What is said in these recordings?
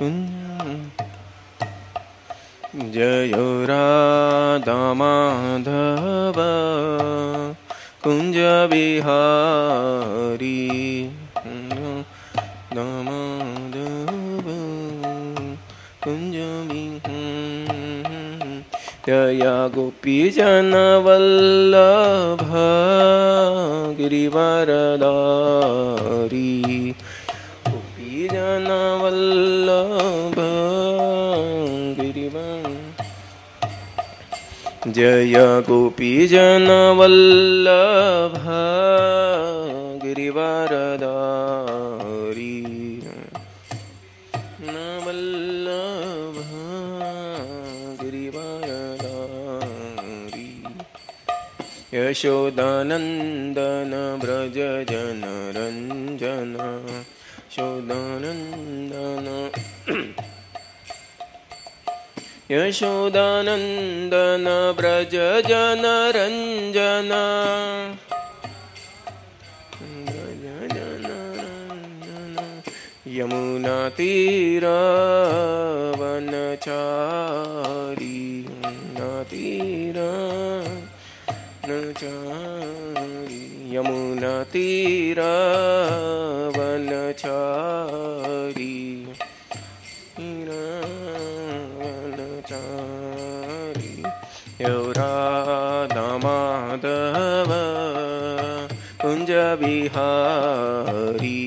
जय राधा माधव कुंज बिहारी माधव कुंज जय गोपीजन वल्लभ गिरिवरधारी गोपीजन वल्लभ जय गोपीजन वल्लभ गिरिवरधारी वल्लभ गिरिवरधारी यशोदानंदन व्रज जन रंजन यशोदानंदन यशोदानंदन व्रज जन रंजन यमुना तीरवनचारी यमुना तीरवनचारी राधा माधव कुंज बिहारी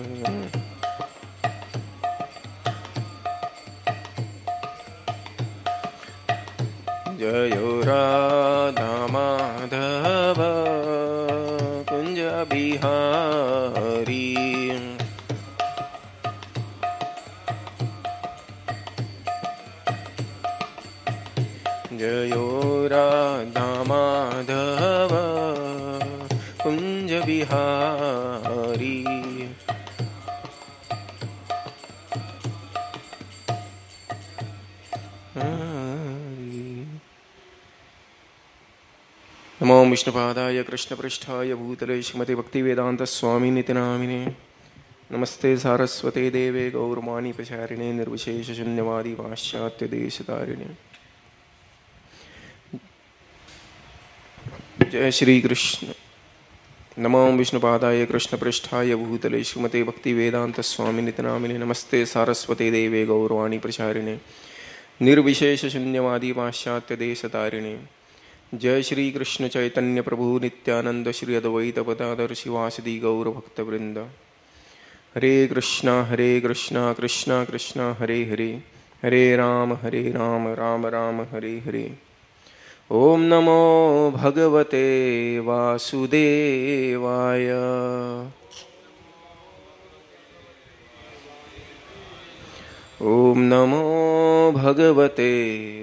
जय राधा माधव कुंज बिहारी जयो राधा माधव कुंज बिहारी नमो विष्णुपादाय कृष्णपृष्ठाय भूतले श्रीमते भक्तिवेदांत स्वामिनिति नामिने नमस्ते सारस्वते देवे गौरवाणी प्रचारिणे निर्विशेष शून्यवादी पाश्चात्य देशतारिणे जय श्री कृष्ण। नमो विष्णुपादाय कृष्णपृष्ठाय भूतले श्रीमते भक्तिवेदांत स्वामिनिति नामिने नमस्ते सारस्वते देवे गौरवाणी प्रचारिणे निर्विशेष शून्यवादी पाश्चात्य देशतारिणे जय श्री कृष्ण चैतन्य प्रभु नित्यानंद श्री अद्वैत पदाधर शिवासदि गौर भक्तवृंद। हरे कृष्णा कृष्णा कृष्णा हरे हरे हरे राम राम राम हरे हरे। ओम नमो भगवते वासुदेवाय। ओम नमो भगवते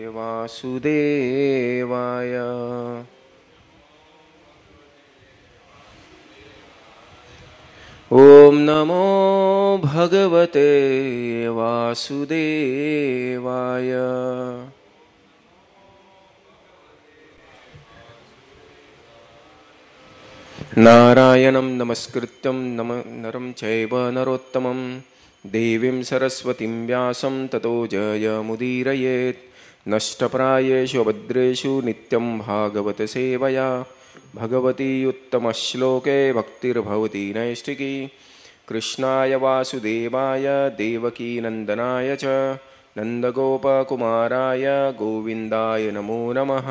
वासुदेवाय। ओम नमो भगवते वासुदेवाय। नारायणं नमस्कृत्यं नरं चैव नरोत्तमं देवीं सरस्वतीं व्यासं ततो जयमुदीरयेत्। नष्टप्रायेषु भद्रेषु नित्यं भागवत सेवया भगवती उत्तमश्लोके भक्तिर्भवती नैष्टिकी। कृष्णाय वासुदेवाय देवकी नंदनाय च नंदगोपकुमाराय गोविन्दाय नमो नमः।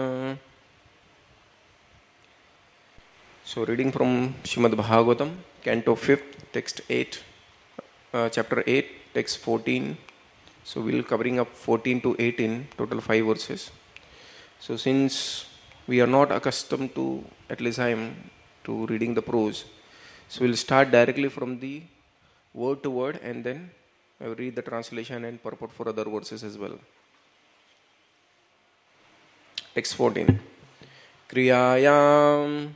So reading from Srimad Bhagavatam, Canto 5th, text 8, chapter 8, text 14. So we'll covering up 14 to 18, total 5 verses. So since we are not accustomed to, at least I am, to reading the prose, so we'll start directly from the word to word and then I will read the translation and purport for other verses as well. Text 14. Kriyayam.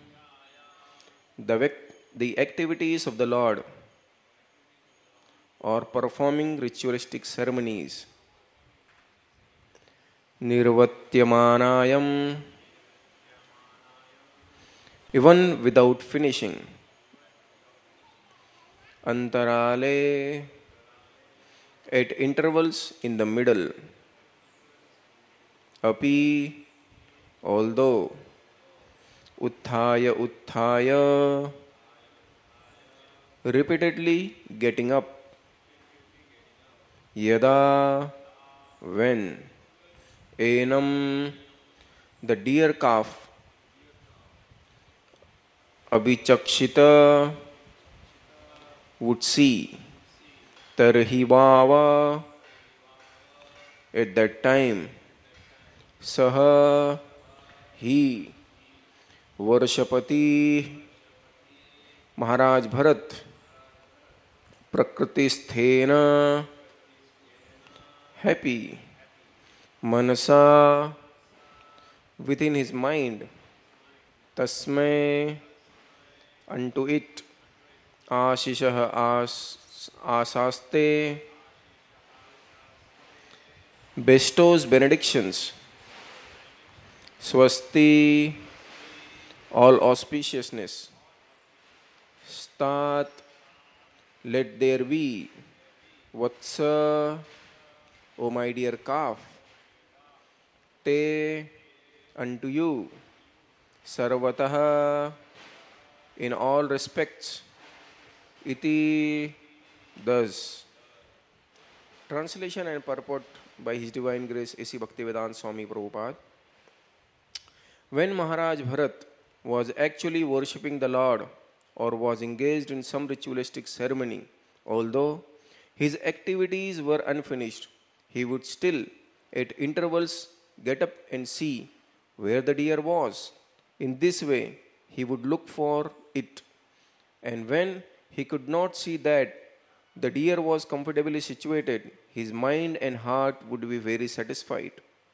The activities of the Lord or performing ritualistic ceremonies. Nirvatyamanayam, even without finishing. Antarale, at intervals in the middle. Api, although. Utthaya, utthaya, repeatedly getting up. Yada, when. Enam, the deer calf. Abhichakshita, would see. Tarhi bhava, at that time. Saha, he. Varshapati, Maharaj Bharat. Prakritisthena, happy. Manasa, within his mind. Tasmai, unto it. Ashishah, asaste, bestows benedictions. Swasti, all auspiciousness. Stat, let there be. Vatsa, O my dear calf. Te, unto you. Sarvataha, in all respects. Iti, thus. Translation and purport by His Divine Grace A.C. Bhaktivedanta Swami Prabhupada. When Maharaj Bharat was actually worshipping the Lord or was engaged in some ritualistic ceremony, although his activities were unfinished, he would still, at intervals, get up and see where the deer was. In this way, he would look for it. And when he could not see that the deer was comfortably situated, his mind and heart would be very satisfied.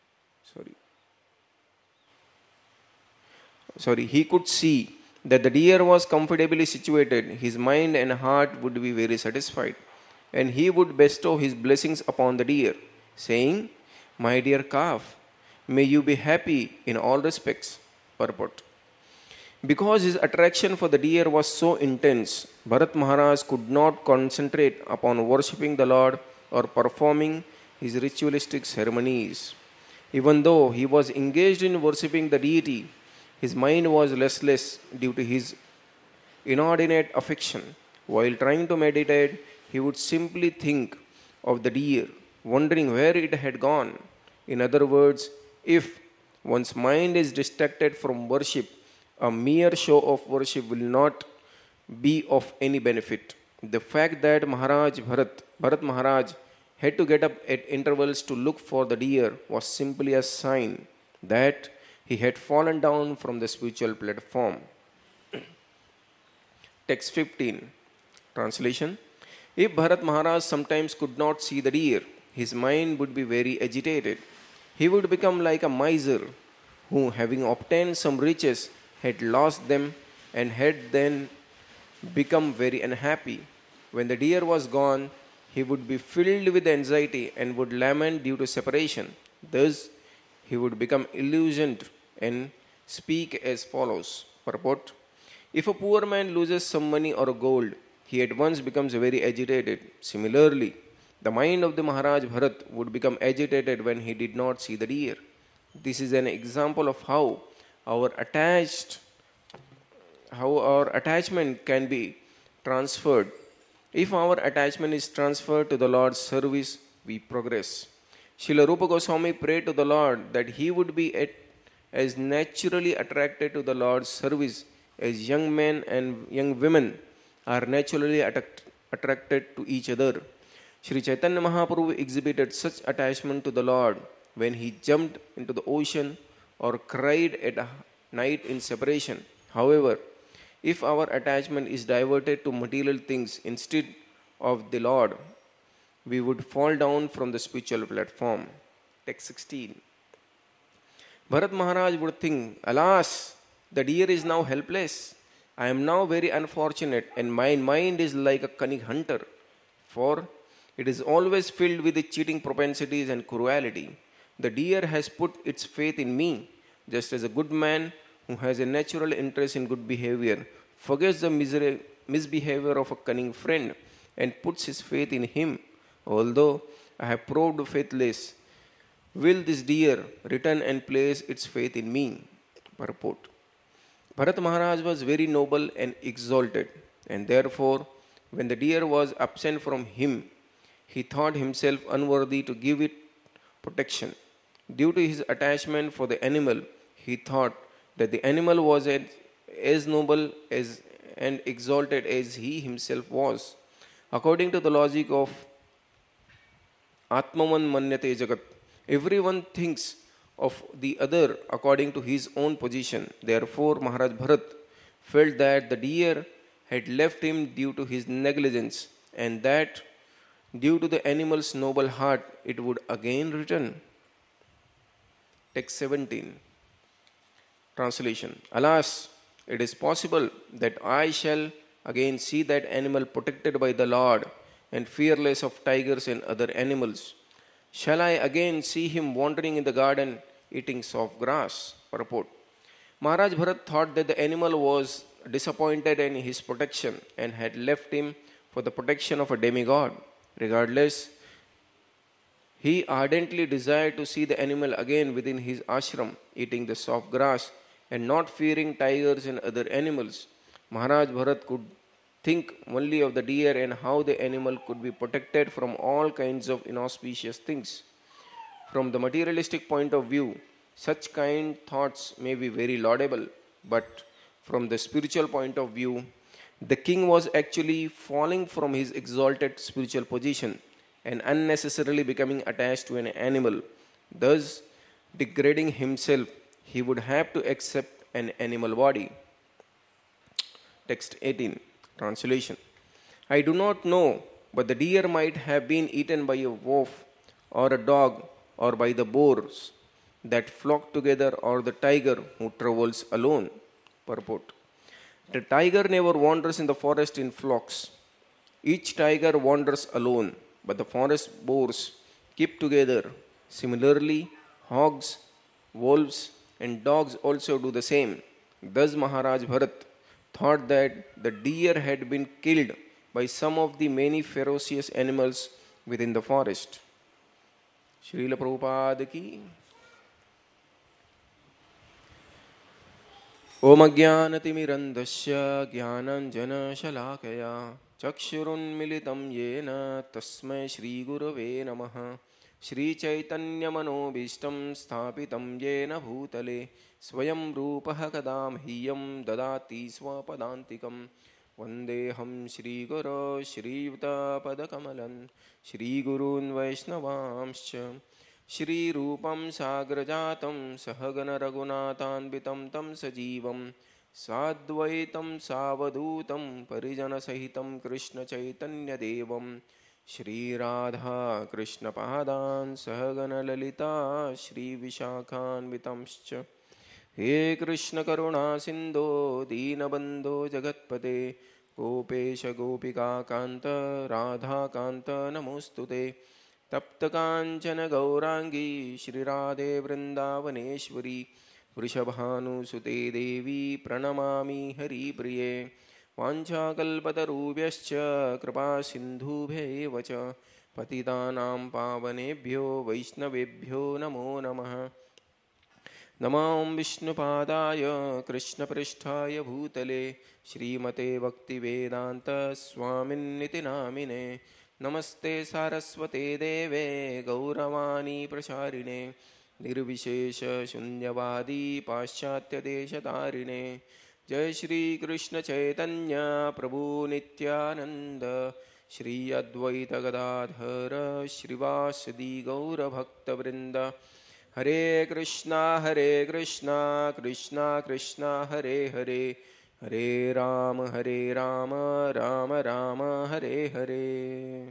He could see that the deer was comfortably situated, his mind and heart would be very satisfied. And he would bestow his blessings upon the deer, saying, My dear calf, may you be happy in all respects. Purport. Because his attraction for the deer was so intense, Bharat Maharaj could not concentrate upon worshipping the Lord or performing his ritualistic ceremonies. Even though he was engaged in worshipping the deity, his mind was restless due to his inordinate affection. While trying to meditate, he would simply think of the deer, wondering where it had gone. In other words, if one's mind is distracted from worship, a mere show of worship will not be of any benefit. The fact that Bharat Maharaj had to get up at intervals to look for the deer was simply a sign that he had fallen down from the spiritual platform. Text 15. Translation. If Bharat Maharaj sometimes could not see the deer, his mind would be very agitated. He would become like a miser who, having obtained some riches, had lost them and had then become very unhappy. When the deer was gone, he would be filled with anxiety and would lament due to separation. Thus, he would become illusioned and speak as follows. Purport. If a poor man loses some money or gold, he at once becomes very agitated. Similarly, the mind of the Maharaj Bharat would become agitated when he did not see the deer. This is an example of how our attachment can be transferred. If our attachment is transferred to the Lord's service, we progress. Srila Rupa Goswami prayed to the Lord that he would be as naturally attracted to the Lord's service as young men and young women are naturally attracted to each other. Sri Chaitanya Mahaprabhu exhibited such attachment to the Lord when he jumped into the ocean or cried at night in separation. However, if our attachment is diverted to material things instead of the Lord, we would fall down from the spiritual platform. Text 16. Bharat Maharaj would think, Alas, the deer is now helpless. I am now very unfortunate and my mind is like a cunning hunter, for it is always filled with cheating propensities and cruelty. The deer has put its faith in me, just as a good man who has a natural interest in good behavior forgets the misbehavior of a cunning friend and puts his faith in him. Although I have proved faithless, will this deer return and place its faith in me? Purport. Bharat Maharaj was very noble and exalted, and therefore, when the deer was absent from him, he thought himself unworthy to give it protection. Due to his attachment for the animal, he thought that the animal was as noble as and exalted as he himself was. According to the logic of Atmavan Manyate Jagat, everyone thinks of the other according to his own position. Therefore, Maharaj Bharat felt that the deer had left him due to his negligence, and that due to the animal's noble heart it would again return. Text 17. Translation. Alas, it is possible that I shall again see that animal protected by the Lord and fearless of tigers and other animals. Shall I again see him wandering in the garden eating soft grass? Purport. Maharaj Bharat thought that the animal was disappointed in his protection and had left him for the protection of a demigod. Regardless, he ardently desired to see the animal again within his ashram, eating the soft grass and not fearing tigers and other animals. Maharaj Bharat could think only of the deer and how the animal could be protected from all kinds of inauspicious things. From the materialistic point of view, such kind thoughts may be very laudable, but from the spiritual point of view, the king was actually falling from his exalted spiritual position and unnecessarily becoming attached to an animal. Thus, degrading himself, he would have to accept an animal body. Text 18. Translation. I do not know, but the deer might have been eaten by a wolf or a dog or by the boars that flock together or the tiger who travels alone. Purport. The tiger never wanders in the forest in flocks. Each tiger wanders alone, but the forest boars keep together. Similarly, hogs, wolves, and dogs also do the same. Thus, Maharaj Bharat thought that the deer had been killed by some of the many ferocious animals within the forest. Srila Prabhupada ki. Om Ajnanatimirandasya Jnananjana Chakshurunmilitam Yena Tasmai Shri Gurave Namaha Shri Chaitanya Manobishtam Sthapitam Yena Bhutale Swayam Rupaha Kadam Hiyam Dadati Swapadantikam Vandeham Shri Guru Shri Yuta Padakamalan Shri Gurun Vaishnavamscha Shri Rupam Sagrajatam Sahagana Raghunathanvitam Tam Sajivam Sadvaitam Savadutam Parijana Sahitam Krishna Chaitanya Devam Shri Radha Krishna Padan Sahagana Lalita Shri Vishakhanvitamscha He Krishna Karuna Sindho Deenabandho Jagatpate Gopesha Gopika Kanta Radha Kanta Namostute तप्त कांचन गौरांगी श्रीराधे वृंदावनेश्वरी वृषभानुसुते देवी प्रणमामि हरिप्रिये वाञ्छाकल्पतरुभ्यश्च कृपा सिन्धुभ्यैव च पतितानां पावनेभ्यो वैष्णवेभ्यो नमो नमः नमो विष्णुपादाय कृष्णपृष्ठाय भूतले श्रीमते भक्तिवेदान्त स्वामिन्निति नामिने नमस्ते सारस्वते देवे गौरवाणी प्रचारिणे निर्विशेष शून्यवादी पाश्चात्यदेशतारिणे जय श्री कृष्ण चैतन्य प्रभु नित्यानंद श्री अद्वैत गदाधर श्रीवासदि गौरभक्तवृंद हरे Krishna Krishna Krishna Hare Hare Hare Rama, Rama Rama, Hare Hare.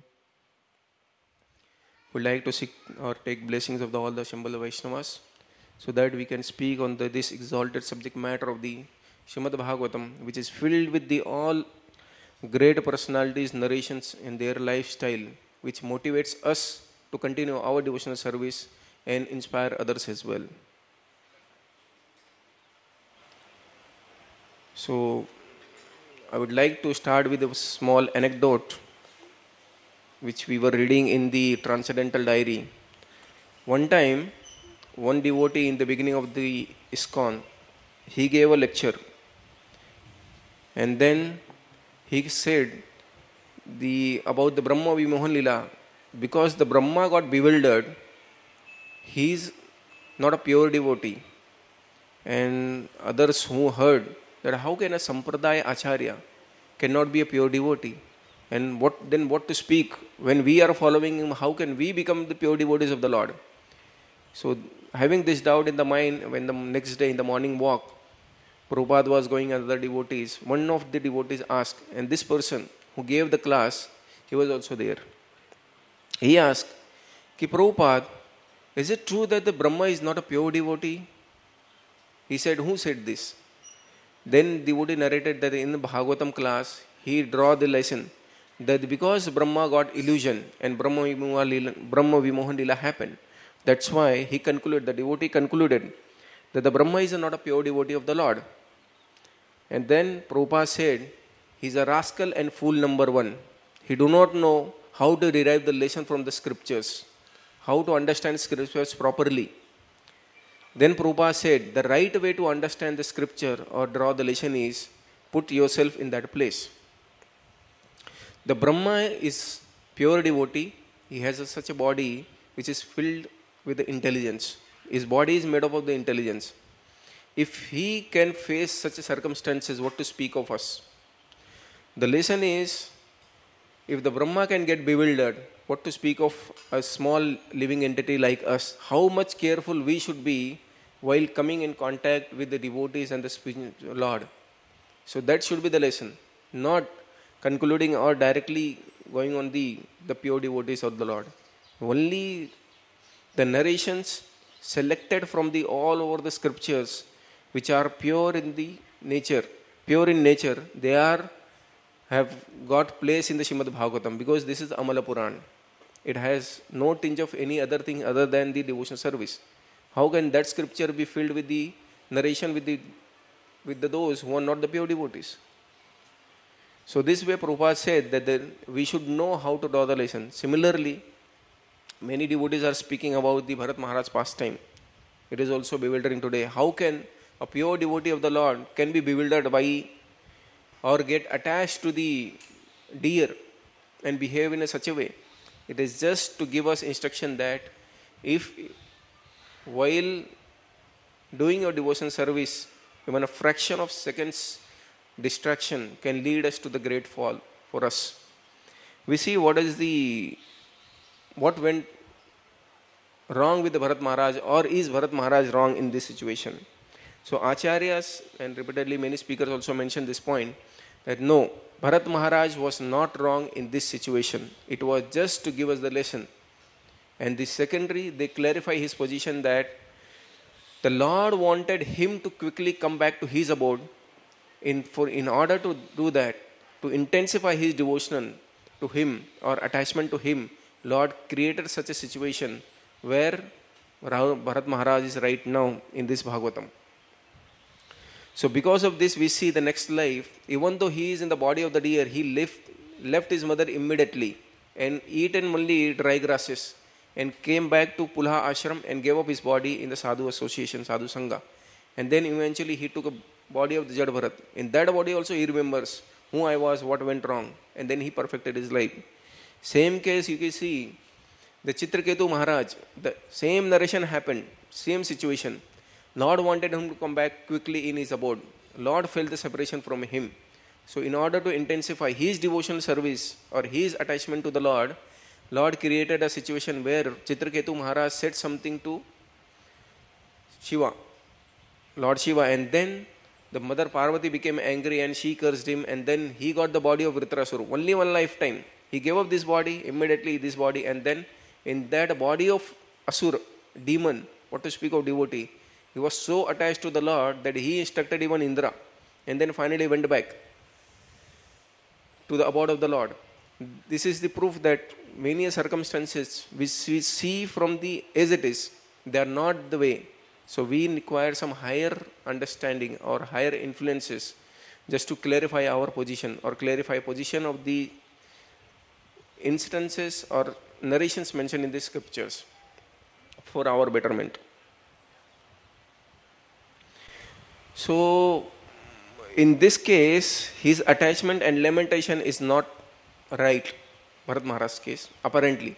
Would like to seek or take blessings of all the Shambhala Vaishnavas so that we can speak on this exalted subject matter of the Srimad Bhagavatam, which is filled with the all great personalities, narrations in their lifestyle, which motivates us to continue our devotional service and inspire others as well. So, I would like to start with a small anecdote which we were reading in the Transcendental Diary. One time, one devotee in the beginning of the ISKCON, he gave a lecture, and then he said about the Brahma Vimohan Lila. Because the Brahma got bewildered, he is not a pure devotee. And others who heard that how can a Sampradaya Acharya cannot be a pure devotee? And what to speak when we are following him? How can we become the pure devotees of the Lord? So having this doubt in the mind, when the next day in the morning walk, Prabhupada was going with other devotees, one of the devotees asked, and this person who gave the class, he was also there. He asked, Ki Prabhupada, is it true that the Brahma is not a pure devotee? He said, who said this? Then the devotee narrated that in the Bhagavatam class, he drew the lesson that because Brahma got illusion and Brahma Vimohan Lila happened, that's why the devotee concluded that the Brahma is not a pure devotee of the Lord. And then Prabhupada said, he is a rascal and fool number one. He do not know how to derive the lesson from the scriptures, how to understand scriptures properly. Then Prabhupada said, the right way to understand the scripture or draw the lesson is put yourself in that place. The Brahma is pure devotee. He has such a body which is filled with the intelligence. His body is made up of the intelligence. If he can face such circumstances, what to speak of us? The lesson is, if the Brahma can get bewildered, what to speak of a small living entity like us? How much careful we should be while coming in contact with the devotees and the spiritual Lord. So that should be the lesson, not concluding or directly going on the pure devotees of the Lord. Only the narrations selected from the all over the scriptures, which are pure in nature, they have got place in the Srimad Bhagavatam, because this is Amala Puran. It has no tinge of any other thing other than the devotion service. How can that scripture be filled with the narration with those who are not the pure devotees? So this way Prabhupada said that we should know how to draw the lesson. Similarly, many devotees are speaking about the Bharat Maharaj pastime. It is also bewildering today. How can a pure devotee of the Lord can be bewildered by or get attached to the deer and behave in such a way? It is just to give us instruction that if while doing your devotion service, even a fraction of seconds distraction can lead us to the great fall for us. We see what went wrong with the Bharat Maharaj, or is Bharat Maharaj wrong in this situation? So Acharyas and repeatedly many speakers also mentioned this point, that no, Bharat Maharaj was not wrong in this situation. It was just to give us the lesson. And the secondary, they clarify his position that the Lord wanted him to quickly come back to his abode. In order to do that, to intensify his devotion to him or attachment to him, Lord created such a situation where Bharat Maharaj is right now in this Bhagavatam. So because of this, we see the next life, even though he is in the body of the deer, he left his mother immediately and eaten only dry grasses and came back to Pulha Ashram and gave up his body in the Sadhu association, Sadhu Sangha. And then eventually he took a body of the Jad Bharat. In that body also he remembers who I was, what went wrong, and then he perfected his life. Same case you can see, the Chitraketu Maharaj, the same narration happened, same situation. Lord wanted him to come back quickly in his abode. Lord felt the separation from him. So in order to intensify his devotional service or his attachment to the Lord, Lord created a situation where Chitraketu Maharaj said something to Shiva, Lord Shiva, and then the mother Parvati became angry and she cursed him, and then he got the body of Vritrasura. Only one lifetime. He gave up this body, immediately this body, and then in that body of Asura, demon, what to speak of devotee, he was so attached to the Lord that he instructed even Indra, and then finally went back to the abode of the Lord. This is the proof that many circumstances which we see from the as it is, they are not the way. So we require some higher understanding or higher influences just to clarify our position or clarify position of the instances or narrations mentioned in the scriptures for our betterment. So, in this case, his attachment and lamentation is not right, Bharat Maharaj's case, apparently.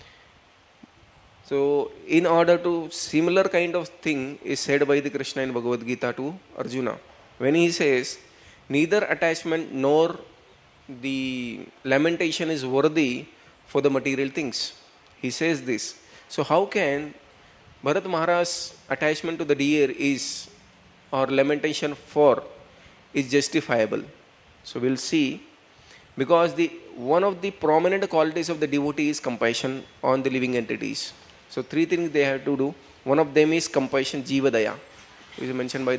So, in order to, similar kind of thing is said by the Krishna in Bhagavad Gita to Arjuna. When he says, neither attachment nor the lamentation is worthy for the material things. He says this. So, how can Bharat Maharaj's attachment to the deer is, or lamentation for, is justifiable? So, we'll see. Because one of the prominent qualities of the devotee is compassion on the living entities. So, three things they have to do. One of them is compassion, Jivadaya, which is mentioned by the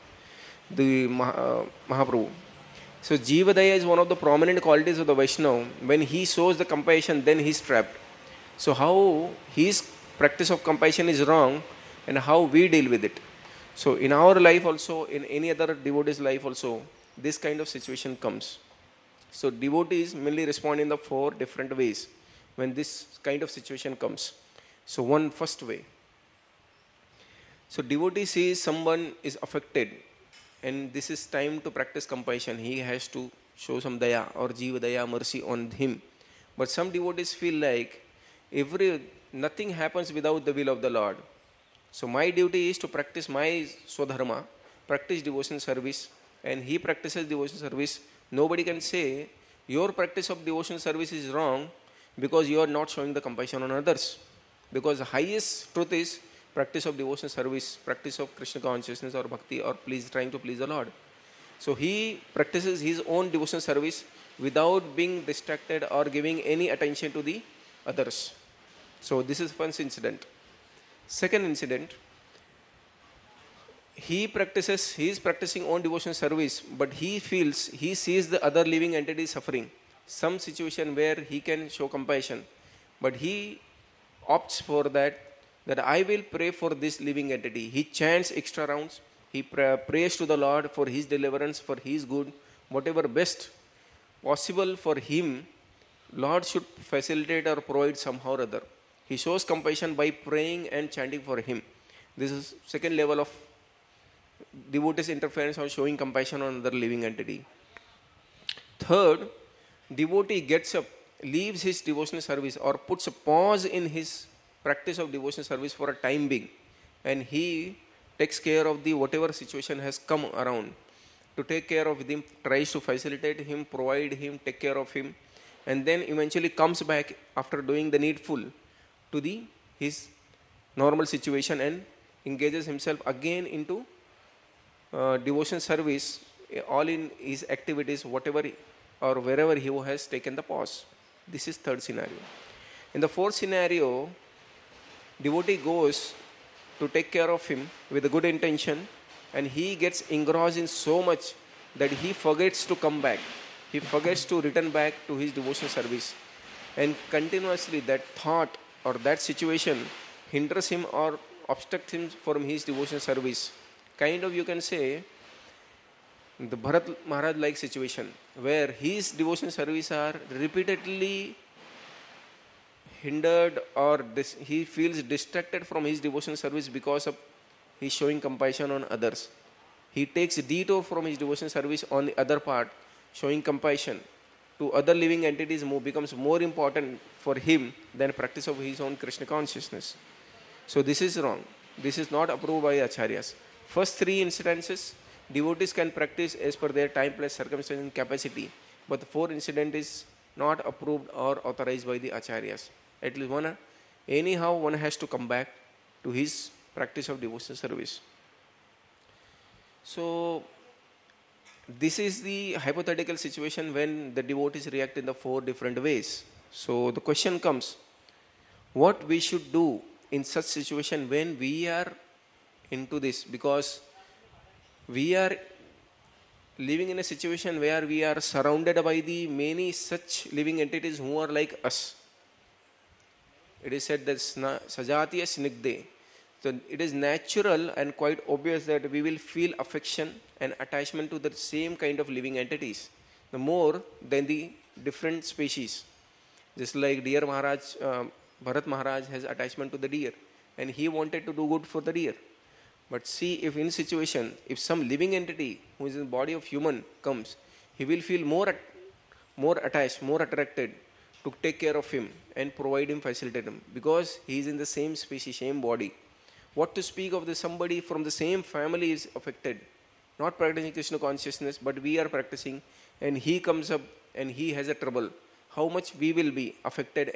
Mahaprabhu. So, Jivadaya is one of the prominent qualities of the Vaishnava. When he shows the compassion, then he is trapped. So, how his practice of compassion is wrong and how we deal with it. So, in our life also, in any other devotee's life also, this kind of situation comes. So, devotees mainly respond in the 4 different ways when this kind of situation comes. So, first way. So, devotee sees someone is affected and this is time to practice compassion. He has to show some daya or jiva daya, mercy on him. But some devotees feel like nothing happens without the will of the Lord. So, my duty is to practice my swadharma, practice devotion service, and he practices devotion service. Nobody can say your practice of devotion service is wrong because you are not showing the compassion on others. Because the highest truth is practice of devotion service, practice of Krishna consciousness or bhakti or trying to please the Lord. So he practices his own devotion service without being distracted or giving any attention to the others. So this is first incident. Second incident, he is practicing own devotion service, but he sees the other living entity suffering. Some situation where he can show compassion, but he opts for that I will pray for this living entity. He chants extra rounds. He prays to the Lord for his deliverance, for his good, whatever best possible for him, Lord should facilitate or provide somehow or other. He shows compassion by praying and chanting for him. This is second level of devotee's interference on showing compassion on another living entity. Third, devotee gets up, leaves his devotional service or puts a pause in his practice of devotional service for a time being, and he takes care of the whatever situation has come around. To take care of him, tries to facilitate him, provide him, take care of him, and then eventually comes back after doing the needful to his normal situation and engages himself again into devotion service, all in his activities, whatever or wherever he has taken the pause. This is third scenario. In the fourth scenario, devotee goes to take care of him with a good intention, and he gets engrossed in so much that he forgets to come back. He forgets to return back to his devotion service, and continuously that thought or that situation hinders him or obstructs him from his devotion service. Kind of, you can say, the Bharat Maharaj like situation where his devotion service are repeatedly hindered or he feels distracted from his devotion service because of his showing compassion on others. He takes a detour from his devotion service on the other part, showing compassion to other living entities becomes more important for him than practice of his own Krishna consciousness. So this is wrong. This is not approved by acharyas. First 3 incidences, devotees can practice as per their time, place, circumstance and capacity. But the 4th incident is not approved or authorized by the acharyas. At least one has to come back to his practice of devotional service. So this is the hypothetical situation when the devotees react in the 4 different ways. So the question comes, what we should do in such situation when we are into this, because we are living in a situation where we are surrounded by the many such living entities who are like us. It is said that sajatiya snigde. So it is natural and quite obvious that we will feel affection and attachment to the same kind of living entities, the more than the different species. Just like deer Maharaj, Bharat Maharaj has attachment to the deer, and he wanted to do good for the deer. But see, if in situation, if some living entity who is in the body of human comes, he will feel more attached, more attracted to take care of him and provide him, facilitate him, because he is in the same species, same body. What to speak of the somebody from the same family is affected, not practicing Krishna consciousness, but we are practicing, and he comes up and he has a trouble. How much we will be affected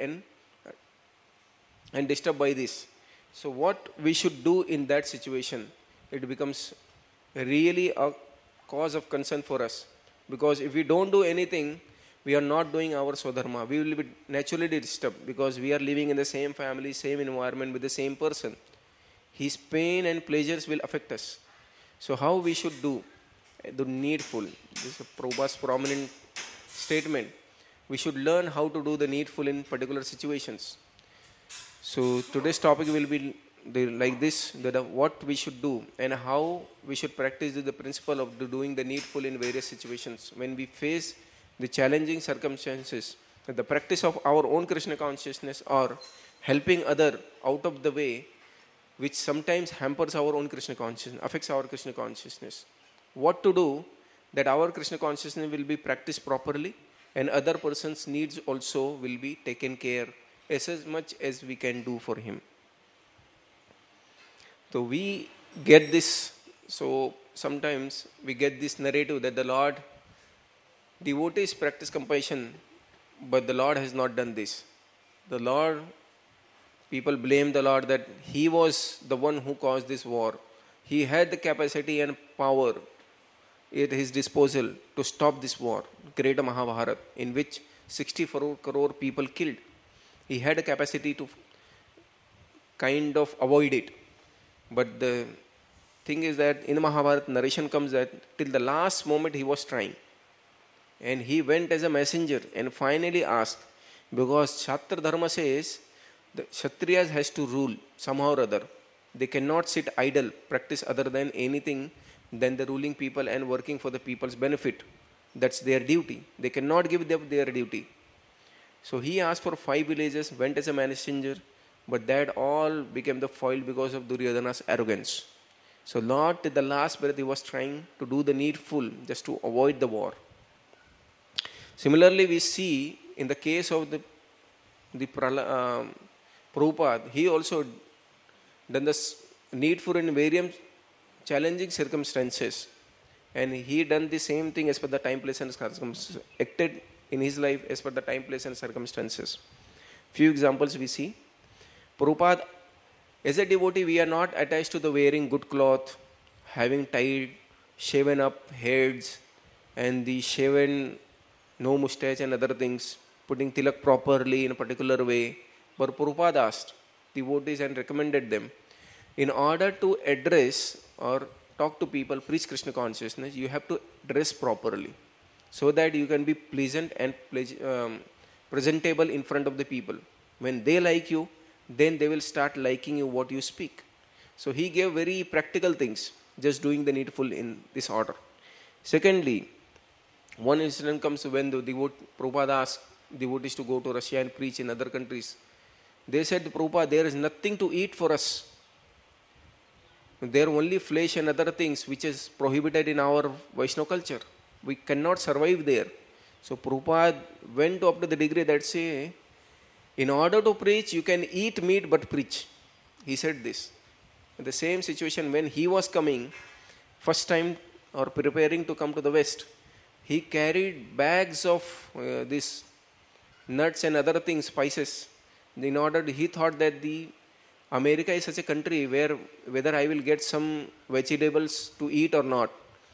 and disturbed by this. So what we should do in that situation, it becomes really a cause of concern for us. Because if we don't do anything, we are not doing our swadharma. We will be naturally disturbed because we are living in the same family, same environment with the same person. His pain and pleasures will affect us. So how we should do the needful? This is Prabhupada's prominent statement. We should learn how to do the needful in particular situations. So today's topic will be like this, that what we should do and how we should practice the principle of doing the needful in various situations. When we face the challenging circumstances, the practice of our own Krishna consciousness or helping other out of the way, which sometimes hampers our own Krishna consciousness, affects our Krishna consciousness. What to do that our Krishna consciousness will be practiced properly and other person's needs also will be taken care as much as we can do for him. So we get this, so sometimes we get this narrative that the Lord, devotees practice compassion, but the Lord has not done this. The Lord, people blame the Lord that he was the one who caused this war. He had the capacity and power at his disposal to stop this war, create a Mahabharat, in which 64 crore people killed. He had a capacity to kind of avoid it. But the thing is that in Mahabharata, narration comes that till the last moment he was trying. And he went as a messenger and finally asked, because Shatra Dharma says the Kshatriyas has to rule somehow or other. They cannot sit idle, practice other than anything than the ruling people and working for the people's benefit. That's their duty. They cannot give them their duty. So he asked for 5 villages, went as a messenger, but that all became the foil because of Duryodhana's arrogance. So Lord, till the last breath, he was trying to do the needful just to avoid the war. Similarly, we see in the case of the Prabhupada, he also done the needful in various challenging circumstances. And he done the same thing as per the time, place and circumstances, acted in his life as per the time, place and circumstances. Few examples we see. Prabhupada, as a devotee, we are not attached to the wearing good cloth, having tied, shaven up heads, and the shaven, no mustache and other things, putting tilak properly in a particular way. But Prabhupada asked devotees and recommended them, in order to address or talk to people, preach Krishna consciousness, you have to dress properly, so that you can be pleasant and presentable in front of the people. When they like you, then they will start liking you what you speak. So he gave very practical things, just doing the needful in this order. Secondly, one incident comes when the Prabhupada asked devotees to go to Russia and preach in other countries. They said, Prabhupada, there is nothing to eat for us. There are only flesh and other things which is prohibited in our Vaishnava culture. We cannot survive there. So Prabhupada went up to the degree that say, in order to preach, you can eat meat but preach. He said this. In the same situation, when he was coming, first time or preparing to come to the West, he carried bags of this nuts and other things, spices. In order, he thought that the America is such a country where whether I will get some vegetables to eat or not,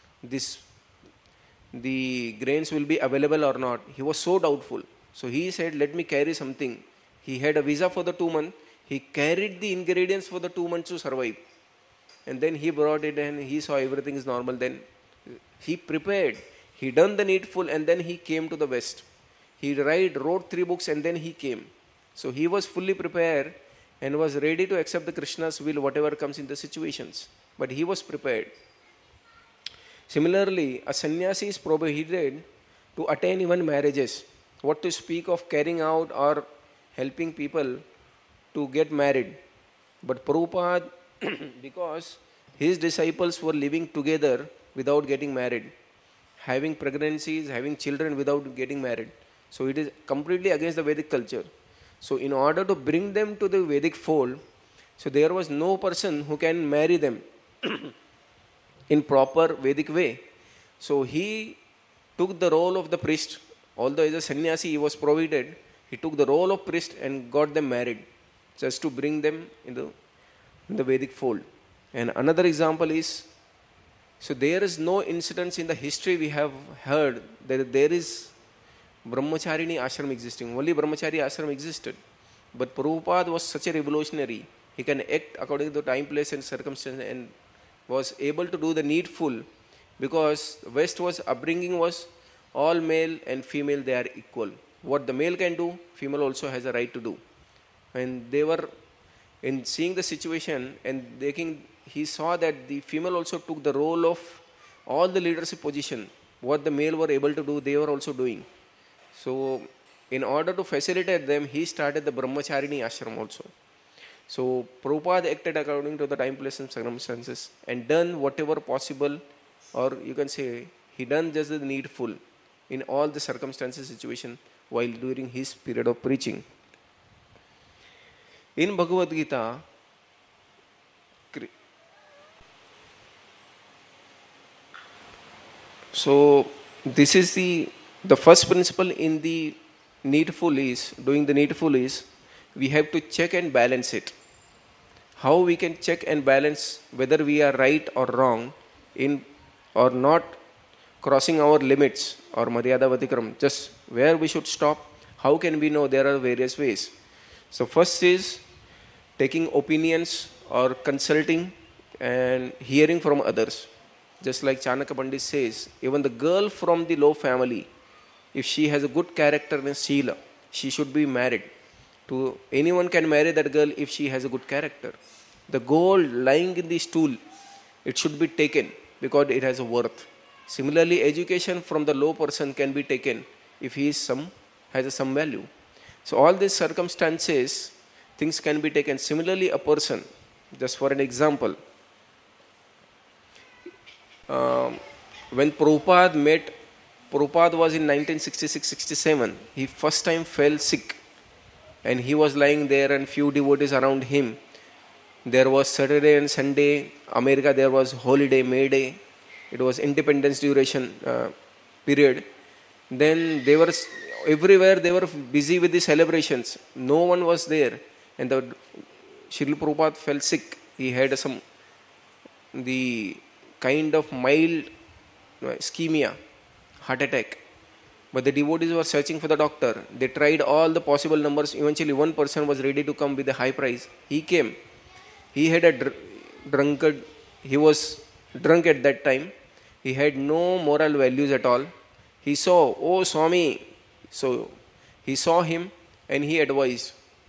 the grains will be available or not. He was so doubtful. So he said, let me carry something. He had a visa for the 2 months. He carried the ingredients for the 2 months to survive. And then he brought it and he saw everything is normal. Then he prepared. He done the needful and then he came to the West. He wrote 3 books and then he came. So he was fully prepared and was ready to accept the Krishna's will, whatever comes in the situations. But he was prepared. Similarly, a sannyasi is prohibited to attend even marriages. what to speak of carrying out or helping people to get married. But Prabhupada, because his disciples were living together without getting married, having pregnancies, having children without getting married. So it is completely against the Vedic culture. So in order to bring them to the Vedic fold, so there was no person who can marry them in proper Vedic way. So he took the role of the priest. Although as a sannyasi he was provided, he took the role of priest and got them married, just to bring them in the Vedic fold. And another example is, so there is no incidents in the history we have heard that there is Brahmacharini ashram existing. Only Brahmachari ashram existed. But Prabhupada was such a revolutionary. He can act according to time, place and circumstance, and was able to do the needful, because West was upbringing was all male and female, they are equal. What the male can do, female also has a right to do. And they were in seeing the situation and he saw that the female also took the role of all the leadership position. What the male were able to do, they were also doing. So in order to facilitate them, he started the Brahmacharini ashram also. So Prabhupada acted according to the time, place and circumstances and done whatever possible, or you can say he done just the needful in all the circumstances situation while during his period of preaching. In Bhagavad Gita, so this is the first principle in the needful is, doing the needful is, we have to check and balance it. How we can check and balance whether we are right or wrong in or not crossing our limits or Maryada Vatikram, just where we should stop. How can we know? There are various ways. So first is taking opinions or consulting and hearing from others. Just like Chanakya Pandit says, even the girl from the low family, if she has a good character and sila, she should be married. To anyone can marry that girl if she has a good character. The gold lying in the stool, it should be taken because it has a worth. Similarly, education from the low person can be taken if he is has some value. So all these circumstances, things can be taken. Similarly, a person, just for an example, when Prabhupada was in 1966-67, he first time fell sick and he was lying there and few devotees around him. There was Saturday and Sunday, America there was holiday, May Day, it was independence duration period. Then they were everywhere, they were busy with the celebrations. No one was there. And the Srila Prabhupada fell sick. He had the kind of mild ischemia, heart attack. But the devotees were searching for the doctor. They tried all the possible numbers. Eventually one person was ready to come with a high price. He came. He had a drunkard. He was drunk at that time. He had no moral values at all. He saw, oh Swami. So he saw him and he advised.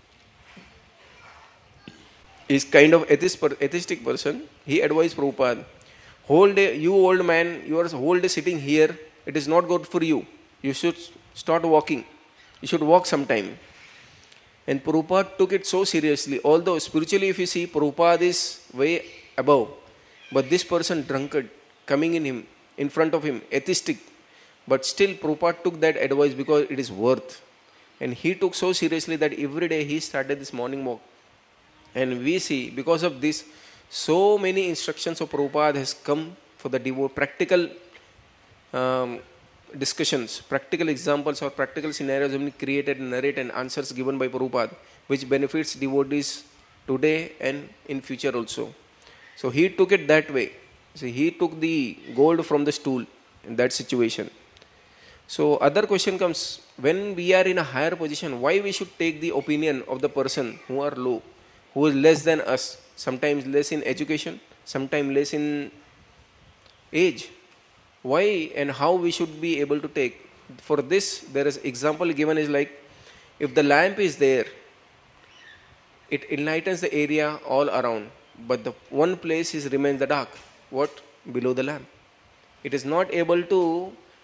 He's kind of atheistic person. He advised Prabhupada, whole day, you old man, you are whole day sitting here. It is not good for you. You should start walking. You should walk sometime. And Prabhupada took it so seriously. Although spiritually if you see, Prabhupada is way above. But this person drunkard coming in front of him, atheistic. But still Prabhupada took that advice because it is worth. And he took so seriously that every day he started this morning walk. And we see, because of this, so many instructions of Prabhupada has come for the practical discussions, practical examples or practical scenarios have been created, narrate and answers given by Prabhupada, which benefits devotees today and in future also. So he took it that way. So he took the gold from the stool in that situation. So other question comes, when we are in a higher position, why we should take the opinion of the person who are low, who is less than us, sometimes less in education, sometimes less in age? Why and how we should be able to take? For this, there is example given is like, if the lamp is there, it enlightens the area all around, but the one place remains the dark. What? Below the lamp. It is not able to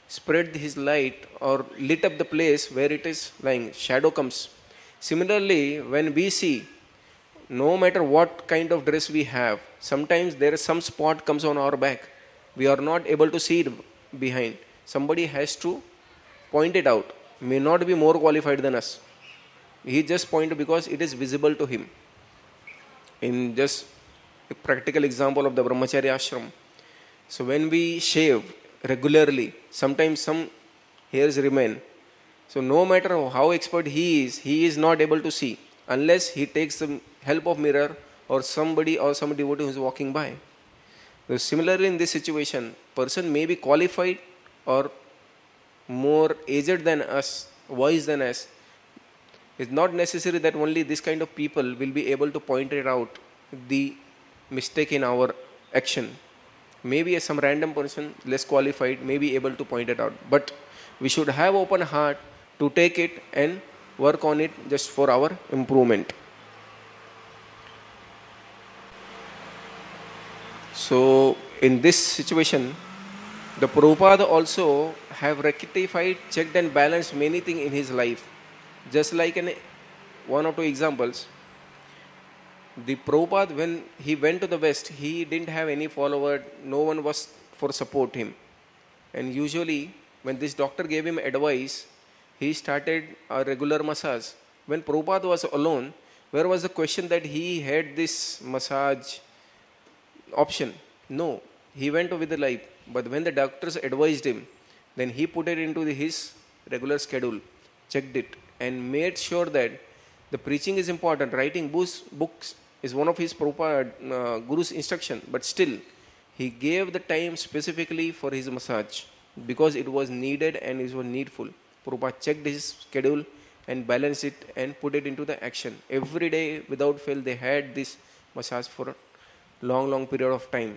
spread his light or lit up the place where it is lying. Shadow comes. Similarly, when we see, no matter what kind of dress we have, sometimes there is some spot comes on our back. We are not able to see it behind. Somebody has to point it out. May not be more qualified than us. He just pointed because it is visible to him. In just a practical example of the Brahmacharya ashram. So when we shave regularly, sometimes some hairs remain. So no matter how expert he is not able to see unless he takes the help of mirror or some devotee who is walking by. So similarly in this situation, person may be qualified or more aged than us, wise than us. It's not necessary that only this kind of people will be able to point it out, the mistake in our action. Maybe some random person, less qualified, may be able to point it out. But we should have open heart to take it and work on it just for our improvement. So in this situation, the Prabhupada also have rectified, checked and balanced many things in his life. Just like one or two examples. The Prabhupada, when he went to the West, he didn't have any follower, no one was for support him. And usually, when this doctor gave him advice, he started a regular massage. When Prabhupada was alone, where was the question that he had this massage option? No, he went with the life. But when the doctors advised him, then he put it into his regular schedule, checked it, and made sure that the preaching is important. Writing books is one of his Guru's instruction, but still he gave the time specifically for his massage because it was needed and it was needful. Prabhupada checked his schedule and balanced it and put it into the action. Every day without fail they had this massage for a long period of time.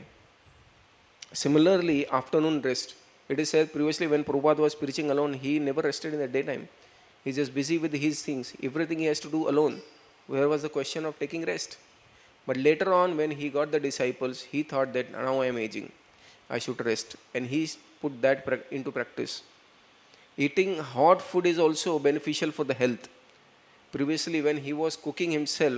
Similarly, afternoon rest. It is said previously when Prabhupada was preaching alone, he never rested in the daytime. He's just busy with his things. Everything he has to do alone. Where was the question of taking rest? But later on, when he got the disciples, he thought that now I am aging. I should rest. And he put that into practice. Eating hot food is also beneficial for the health. Previously, when he was cooking himself,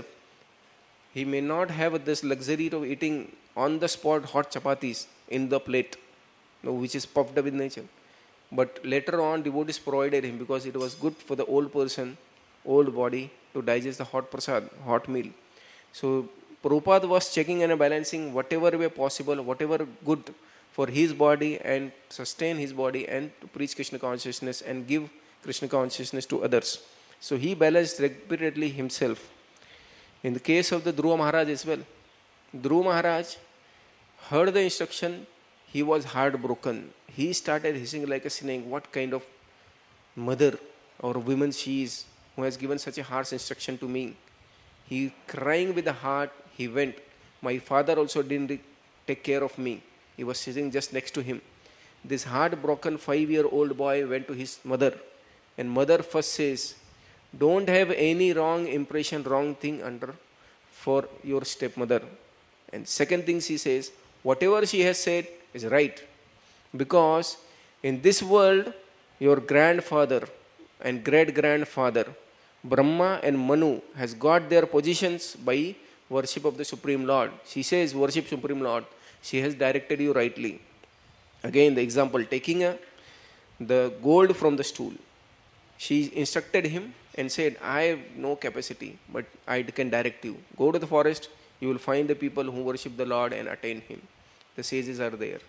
he may not have this luxury of eating on the spot hot chapatis in the plate, which is puffed up with nature. But later on, devotees provided him because it was good for the old person, old body to digest the hot prasad, hot meal. So Prabhupada was checking and balancing whatever way possible, whatever good for his body and sustain his body and to preach Krishna consciousness and give Krishna consciousness to others. So he balanced repeatedly himself. In the case of the Dhruva Maharaj as well, Dhruva Maharaj heard the instruction, he was heartbroken. He started hissing like a snake. What kind of mother or woman she is who has given such a harsh instruction to me? He crying with the heart, he went. My father also didn't take care of me. He was sitting just next to him. This heartbroken 5-year-old boy went to his mother. And mother first says, don't have any wrong impression, wrong thing under for your stepmother. And second thing she says, whatever she has said is right. Because in this world, your grandfather and great-grandfather, Brahma and Manu, has got their positions by worship of the Supreme Lord. She says, worship Supreme Lord. She has directed you rightly. Again, the example, taking the gold from the stool. She instructed him and said, I have no capacity, but I can direct you. Go to the forest, you will find the people who worship the Lord and attain Him. The sages are there.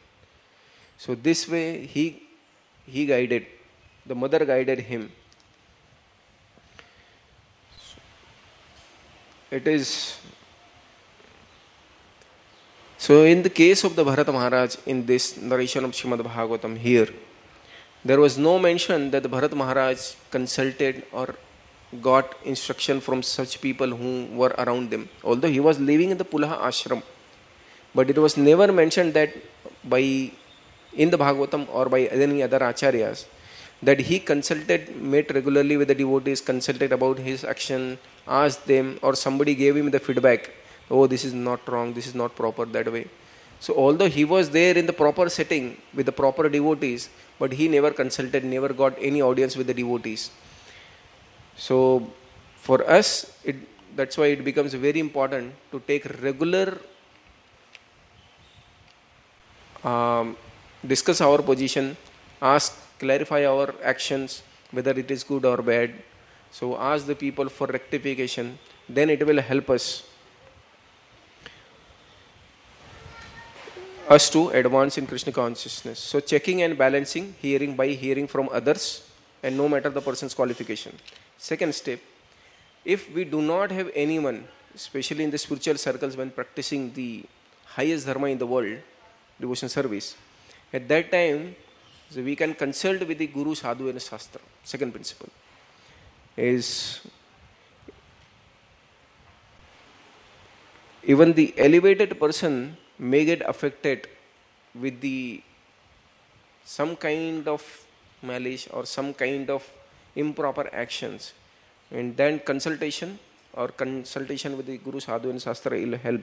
So this way he guided, the mother guided him. It is so in the case of the Bharata Maharaj in this narration of Srimad Bhagavatam here, there was no mention that the Bharata Maharaj consulted or got instruction from such people who were around them. Although he was living in the Pulaha ashram, but it was never mentioned that in the Bhagavatam or by any other acharyas that he met regularly with the devotees, consulted about his action, asked them, or somebody gave him the feedback, oh, this is not wrong, this is not proper that way. So although he was there in the proper setting with the proper devotees, but he never consulted, never got any audience with the devotees. So for us, that's why it becomes very important to take regular, discuss our position, ask, clarify our actions, whether it is good or bad. So ask the people for rectification, then it will help us to advance in Krishna consciousness. So checking and balancing, hearing by hearing from others, and no matter the person's qualification. Second step, if we do not have anyone, especially in the spiritual circles when practicing the highest dharma in the world, devotion service, at that time, so we can consult with the Guru, Sadhu and Shastra. Second principle is, even the elevated person may get affected with the some kind of malice or some kind of improper actions, and then consultation with the Guru, Sadhu and Shastra will help.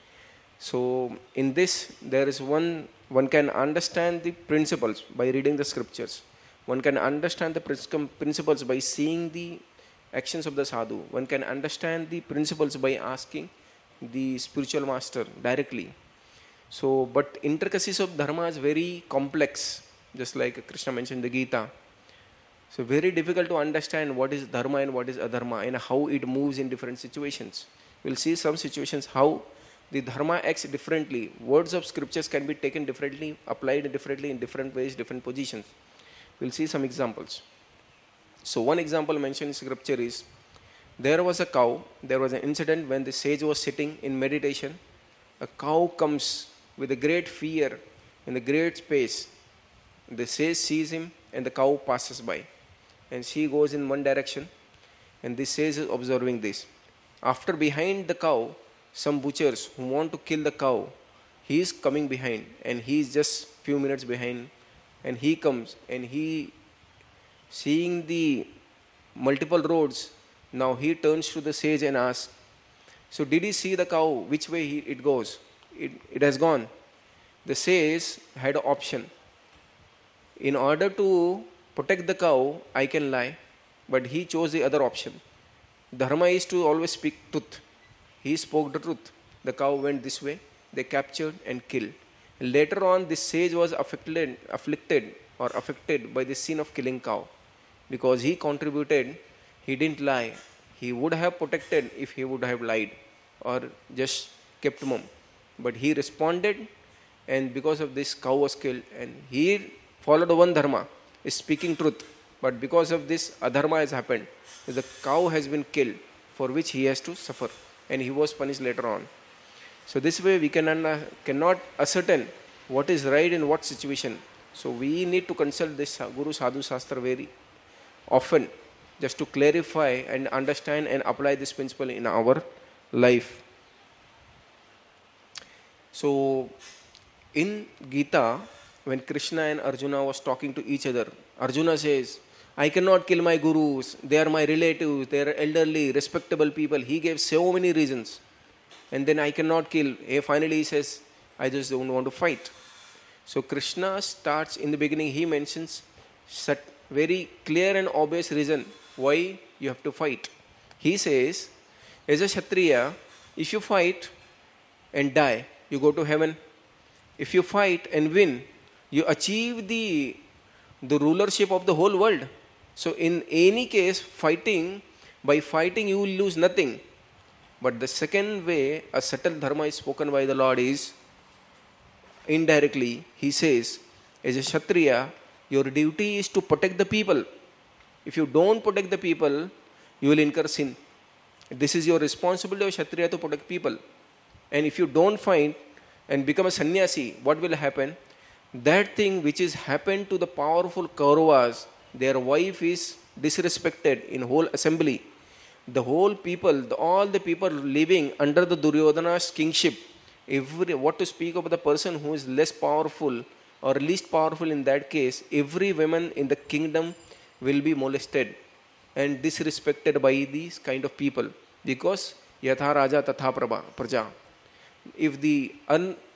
So in this, there is one can understand the principles by reading the scriptures. One can understand the principles by seeing the actions of the sadhu. One can understand the principles by asking the spiritual master directly. So, but intricacies of dharma is very complex, just like Krishna mentioned in the Gita. So very difficult to understand what is dharma and what is adharma and how it moves in different situations. We'll see some situations how the dharma acts differently. Words of scriptures can be taken differently, applied differently in different ways, different positions. We'll see some examples. So one example mentioned in scripture is, there was a cow, there was an incident when the sage was sitting in meditation. A cow comes with a great fear in a great space. The sage sees him and the cow passes by. And she goes in one direction and the sage is observing this. After behind the cow, some butchers who want to kill the cow, he is coming behind and he is just few minutes behind, and he comes and he seeing the multiple roads. Now he turns to the sage and asks, so did he see the cow, which way it goes? It has gone. The sage had an option. In order to protect the cow, I can lie, but he chose the other option. Dharma is to always speak truth. He spoke the truth. The cow went this way. They captured and killed. Later on, this sage was afflicted by the sin of killing cow, because he contributed. He didn't lie. He would have protected if he would have lied or just kept mum. But he responded, and because of this, cow was killed. And he followed one dharma, is speaking truth. But because of this, adharma has happened. The cow has been killed, for which he has to suffer. And he was punished later on. So this way we cannot ascertain what is right in what situation. So we need to consult this Guru, Sadhu, Shastra very often, just to clarify and understand and apply this principle in our life. So in Gita, when Krishna and Arjuna was talking to each other, Arjuna says, I cannot kill my gurus, they are my relatives, they are elderly, respectable people. He gave so many reasons. And then I cannot kill. Finally he says, I just don't want to fight. So Krishna starts in the beginning, he mentions very clear and obvious reason why you have to fight. He says, as a Kshatriya, if you fight and die, you go to heaven. If you fight and win, you achieve the rulership of the whole world. So in any case, by fighting you will lose nothing. But the second way a subtle dharma is spoken by the Lord is, indirectly, he says, as a Kshatriya, your duty is to protect the people. If you don't protect the people, you will incur sin. This is your responsibility of Kshatriya, to protect people. And if you don't fight and become a sannyasi, what will happen? That thing which is happened to the powerful Kauravas, their wife is disrespected in whole assembly. The whole people, all the people living under the Duryodhana's kingship, what to speak of the person who is less powerful or least powerful in that case, every woman in the kingdom will be molested and disrespected by these kind of people, because yatha raja tatha praja. If the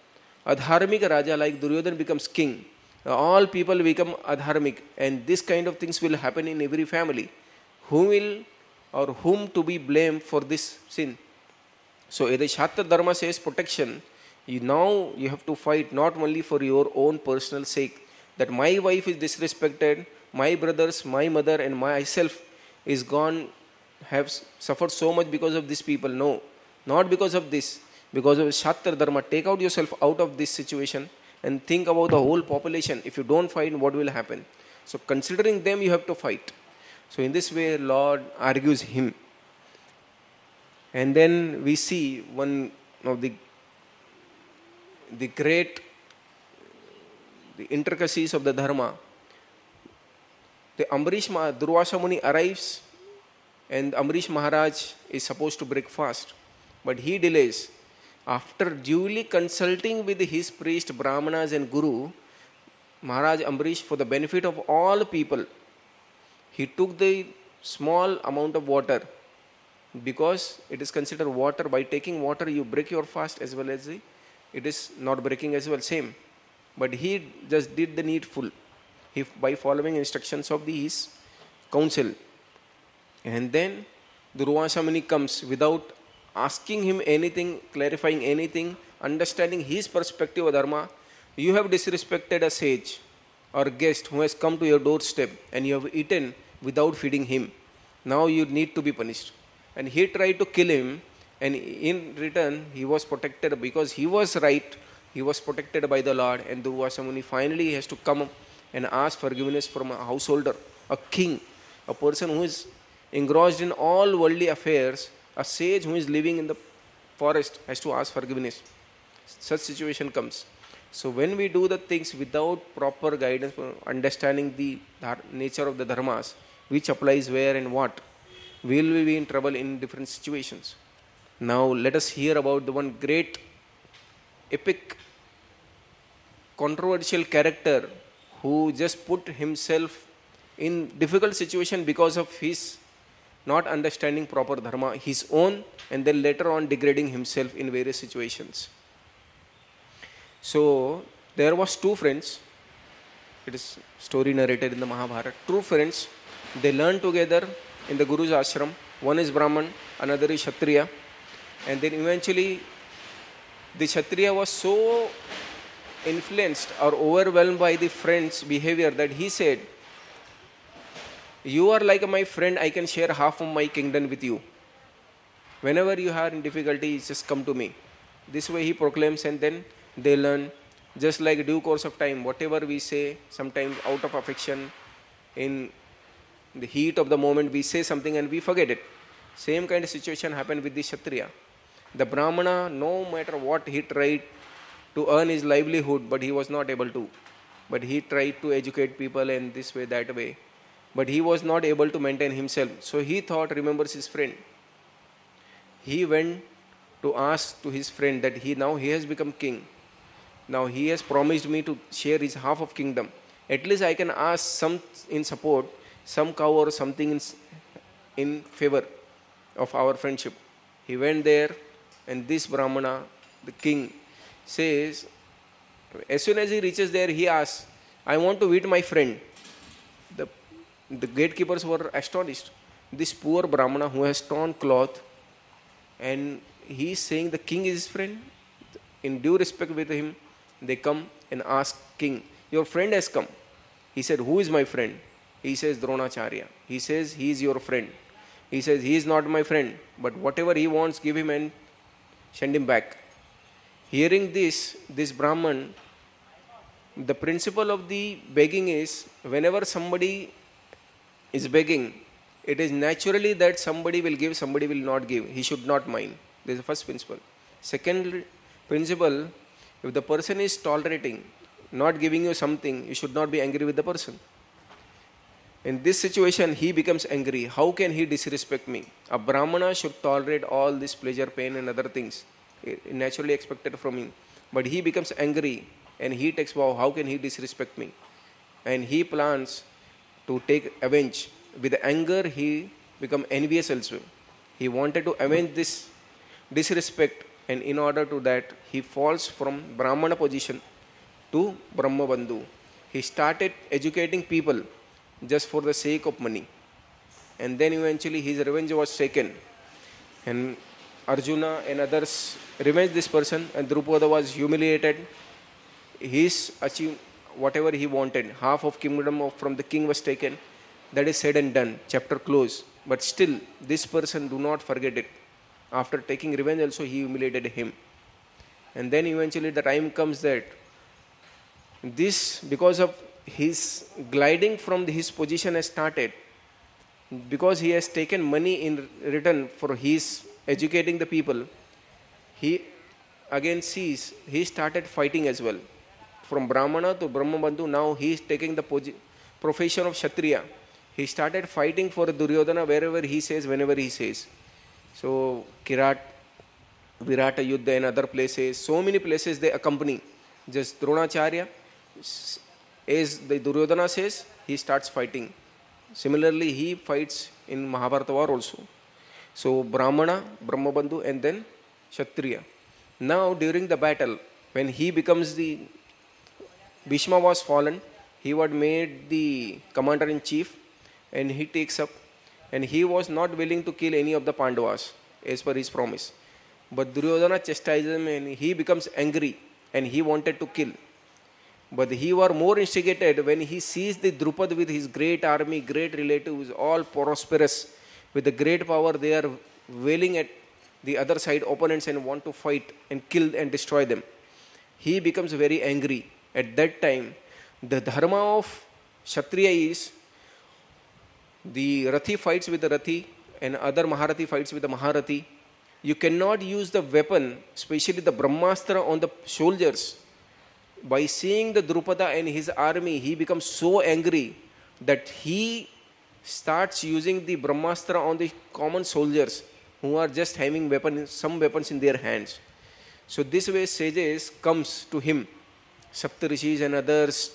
Adharmic Raja like Duryodhan becomes king. All people become adharmic, and this kind of things will happen in every family. Who will or whom to be blamed for this sin? So, the Shastra Dharma says protection. Now you have to fight not only for your own personal sake, that my wife is disrespected, my brothers, my mother, and myself is gone, have suffered so much because of these people. No, not because of this, because of Shastra Dharma. Take out yourself out of this situation and think about the whole population. If you don't fight, what will happen? So, considering them, you have to fight. So, in this way, Lord argues him. And then we see one of the great intricacies of the dharma. The Durvasa Muni arrives, and Amrish Maharaj is supposed to break fast, but he delays. After duly consulting with his priest, Brahmanas and Guru, Maharaj Amrish, for the benefit of all people, he took the small amount of water, because it is considered water. By taking water, you break your fast as well as it is not breaking as well, same. But he just did the needful, by following instructions of his council. And then Durvasa Muni comes without asking him anything, clarifying anything, understanding his perspective of dharma. You have disrespected a sage or guest who has come to your doorstep, and you have eaten without feeding him. Now you need to be punished. And he tried to kill him, and in return he was protected because he was right. He was protected by the Lord, and Durvasa Muni finally has to come and ask forgiveness from a householder, a king, a person who is engrossed in all worldly affairs. A sage who is living in the forest has to ask forgiveness. Such situation comes. So when we do the things without proper guidance, understanding the nature of the dharmas, which applies where and what, will we be in trouble in different situations. Now let us hear about the one great epic controversial character who just put himself in difficult situation because of his not understanding proper dharma, his own, and then later on degrading himself in various situations. So there was two friends. It is story narrated in the Mahabharata. Two friends, they learned together in the Guru's ashram. One is Brahman, another is Kshatriya. And then eventually the Kshatriya was so influenced or overwhelmed by the friend's behavior that he said, you are like my friend, I can share half of my kingdom with you. Whenever you are in difficulty, just come to me. This way he proclaims, and then they learn. Just like due course of time, whatever we say, sometimes out of affection, in the heat of the moment, we say something and we forget it. Same kind of situation happened with the Kshatriya. The Brahmana, no matter what he tried to earn his livelihood, but he was not able to. But he tried to educate people in this way, that way. But he was not able to maintain himself. So he thought, remembers his friend. He went to ask to his friend that now he has become king. Now he has promised me to share his half of kingdom. At least I can ask some in support, some cow or something in favor of our friendship. He went there, and this Brahmana, the king, says, as soon as he reaches there, he asks, I want to meet my friend. The gatekeepers were astonished. This poor Brahmana who has torn cloth, and he is saying the king is his friend. In due respect with him, they come and ask king, your friend has come. He said, who is my friend? He says, Dronacharya. He says, he is your friend. He says, he is not my friend, but whatever he wants, give him and send him back. Hearing this Brahman, the principle of the begging is, whenever somebody is begging, it is naturally that somebody will give, somebody will not give. He should not mind. This is the first principle. Second principle, if the person is tolerating, not giving you something, you should not be angry with the person. In this situation, he becomes angry. How can he disrespect me? A Brahmana should tolerate all this pleasure, pain and other things naturally expected from him. But he becomes angry and he takes vow, how can he disrespect me? And he plans to take avenge. With anger, he become envious also. He wanted to avenge this disrespect and in order to that, he falls from Brahmana position to Brahmabandhu. He started educating people just for the sake of money. And then eventually his revenge was taken. And Arjuna and others revenged this person, and Drupada was humiliated. He's achieved whatever he wanted. Half of kingdom from the king was taken. That is said and done. Chapter closed. But still, this person, do not forget it. After taking revenge also, he humiliated him. And then eventually the time comes that this, because of his gliding from his position has started, because he has taken money in return for his educating the people, he again sees, he started fighting as well. From Brahmana to Brahmabandhu, now he is taking the profession of Kshatriya. He started fighting for Duryodhana wherever he says, whenever he says. So Kirat, Virata Yuddha and other places, so many places they accompany. Just Dronacharya, as the Duryodhana says, he starts fighting. Similarly, he fights in Mahabharata war also. So Brahmana, Brahmabandhu and then Kshatriya. Now during the battle, when he becomes Bhishma was fallen, he was made the commander-in-chief, and he takes up, and he was not willing to kill any of the Pandavas as per his promise. But Duryodhana chastises him and he becomes angry and he wanted to kill. But he was more instigated when he sees the Drupad with his great army, great relatives, all prosperous, with the great power. They are wailing at the other side opponents and want to fight and kill and destroy them. He becomes very angry. At that time, the dharma of Kshatriya is the Rathi fights with the Rathi and other Maharathi fights with the Maharathi. You cannot use the weapon, especially the Brahmastra, on the soldiers. By seeing the Drupada and his army, he becomes so angry that he starts using the Brahmastra on the common soldiers who are just having some weapons in their hands. So this way sages comes to him, Saptarishis and others.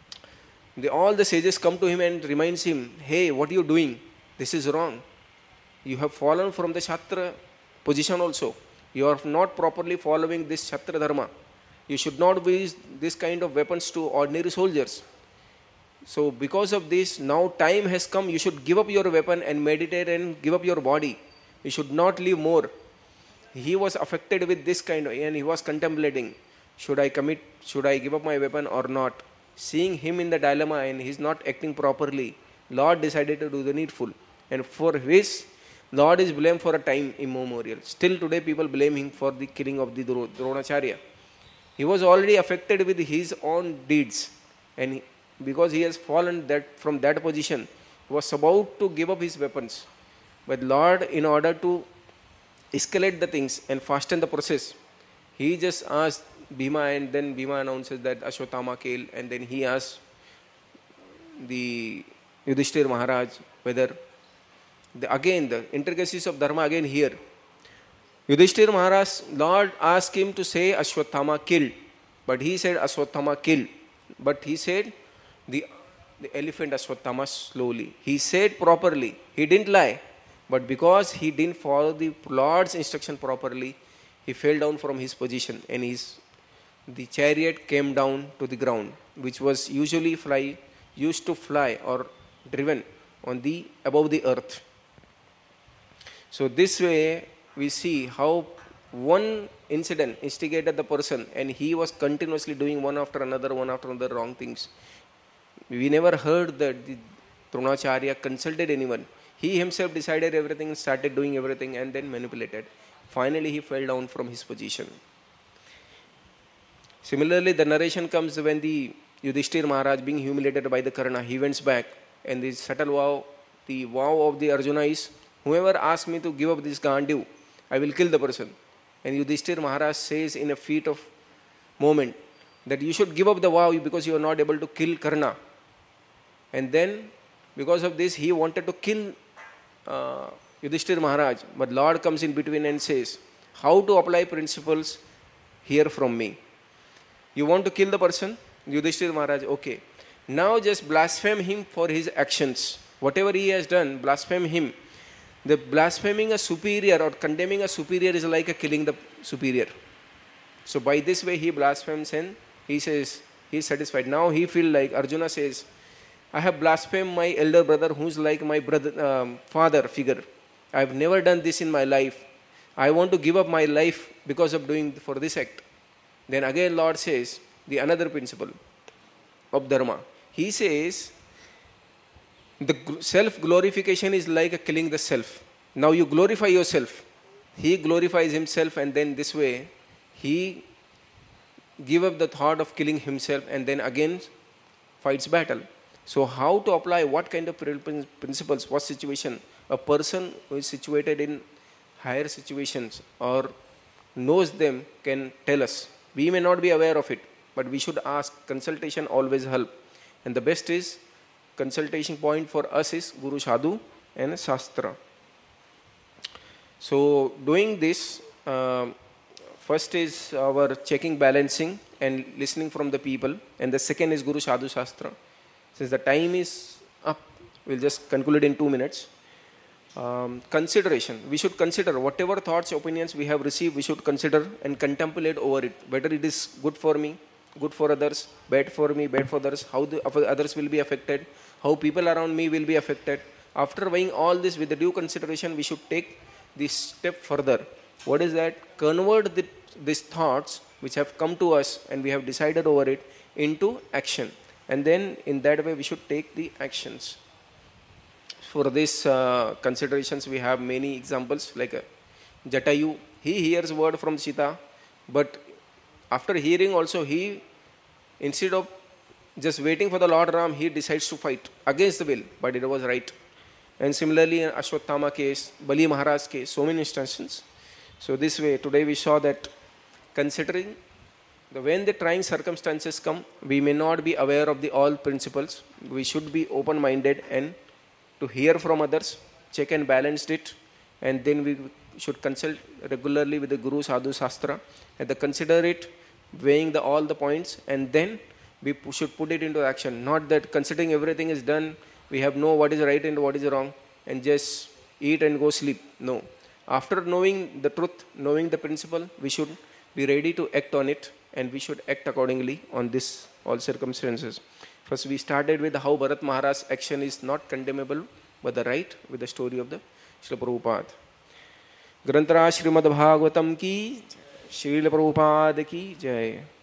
All the sages come to him and reminds him, hey, what are you doing? This is wrong. You have fallen from the Kshatriya position also. You are not properly following this Kshatriya dharma. You should not use this kind of weapons to ordinary soldiers. So because of this, now time has come, you should give up your weapon and meditate and give up your body. You should not live more. He was affected with this kind of, and he was contemplating, should I give up my weapon or not? Seeing him in the dilemma and he is not acting properly, Lord decided to do the needful. And for which Lord is blamed for a time immemorial. Still today people blame him for the killing of the Dronacharya. He was already affected with his own deeds, and because he has fallen from that position, he was about to give up his weapons. But Lord, in order to escalate the things and fasten the process, he just asked Bhima, and then Bhima announces that Ashwatthama killed, and then he asked the Yudhishthir Maharaj whether again the intricacies of dharma again here. Yudhishthir Maharaj, Lord asked him to say Ashwatthama killed, but he said Ashwatthama killed. But he said the elephant Ashwatthama slowly. He said properly. He didn't lie. But because he didn't follow the Lord's instruction properly, he fell down from his position and the chariot came down to the ground, which was used to fly or driven above the earth. So this way we see how one incident instigated the person, and he was continuously doing one after another wrong things. We never heard that the Dronacharya consulted anyone. He himself decided everything, started doing everything, and then manipulated. Finally he fell down from his position. Similarly, the narration comes when the Yudhishthir Maharaj being humiliated by the Karna, he went back, and the subtle vow, the vow of the Arjuna is, whoever asks me to give up this Gandiv, I will kill the person. And Yudhishthir Maharaj says in a feat of moment that you should give up the vow because you are not able to kill Karna. And then because of this he wanted to kill Yudhishthir Maharaj, but Lord comes in between and says, how to apply principles, hear from me. You want to kill the person? Yudhishthir Maharaj, okay. Now just blaspheme him for his actions. Whatever he has done, blaspheme him. The blaspheming a superior or condemning a superior is like a killing the superior. So by this way he blasphemes and he says he is satisfied. Now he feel like Arjuna says, I have blasphemed my elder brother who's like my brother, father figure. I have never done this in my life. I want to give up my life because of doing for this act. Then again Lord says the another principle of dharma. He says the self glorification is like killing the self. Now you glorify yourself. He glorifies himself, and then this way he give up the thought of killing himself and then again fights battle. So how to apply what kind of principles, what situation a person who is situated in higher situations or knows them can tell us. We may not be aware of it, but we should ask. Consultation always help. And the best is consultation point for us is Guru Sadhu and Shastra. So doing this, first is our checking, balancing and listening from the people, and the second is Guru Sadhu Shastra. Since the time is up, we'll just conclude in 2 minutes. Consideration. We should consider whatever thoughts, opinions we have received, we should consider and contemplate over it. Whether it is good for me, good for others, bad for me, bad for others, how the others will be affected, how people around me will be affected. After weighing all this with the due consideration, we should take this step further. What is that? Convert these thoughts which have come to us and we have decided over it into action. And then in that way we should take the actions. For these considerations we have many examples, like Jatayu. He hears word from Sita, but after hearing also he, instead of just waiting for the Lord Ram, he decides to fight against the will, but it was right. And similarly in Ashwatthama case, Bali Maharaj case, so many instances. So this way today we saw that considering when the trying circumstances come, we may not be aware of the all principles. We should be open-minded and to hear from others, check and balance it, and then we should consult regularly with the Guru Sadhu Shastra and consider it, weighing all the points, and then we should put it into action. Not that considering everything is done, we have know what is right and what is wrong and just eat and go sleep. No. After knowing the truth, knowing the principle, we should be ready to act on it, and we should act accordingly on this all circumstances. First we started with how Bharat Maharaj's action is not condemnable but the right, with the story of the Srila Prabhupada. Granthara Srimad Bhagavatam ki, Srila Prabhupada ki jai.